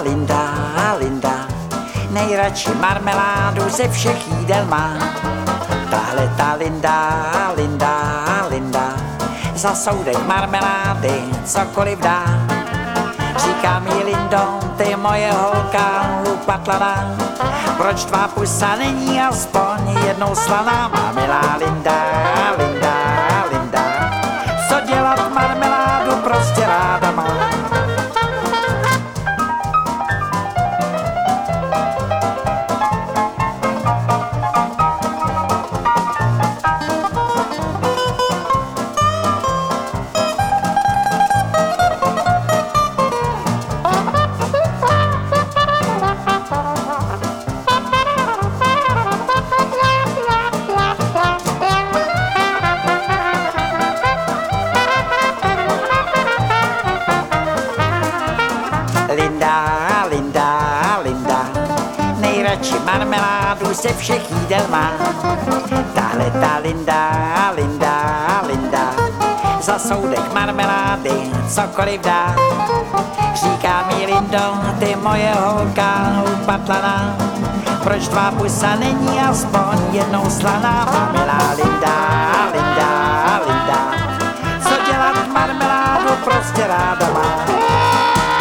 Linda, Linda, nejradši marmeládu ze všech jídel má. Tahle ta Linda, Linda, Linda, za soudek marmelády cokoliv dá. Říká mi Lindo, ty moje holka upatlaná, proč tvá pusa není aspoň jednou slaná? Má milá Linda, Linda, Linda, co dělat marmeládu prostě ráda má. Linda, Linda, Linda, nejradši marmeládu ze všech jídel má. Tahle ta Linda, Linda, Linda, za soudek marmelády cokoliv dá. Říká mi Lindo, ty moje holka upatlaná, proč tvá pusa není aspoň jednou slaná? Má milá Linda, Linda, Linda, co dělat marmeládu prostě ráda má.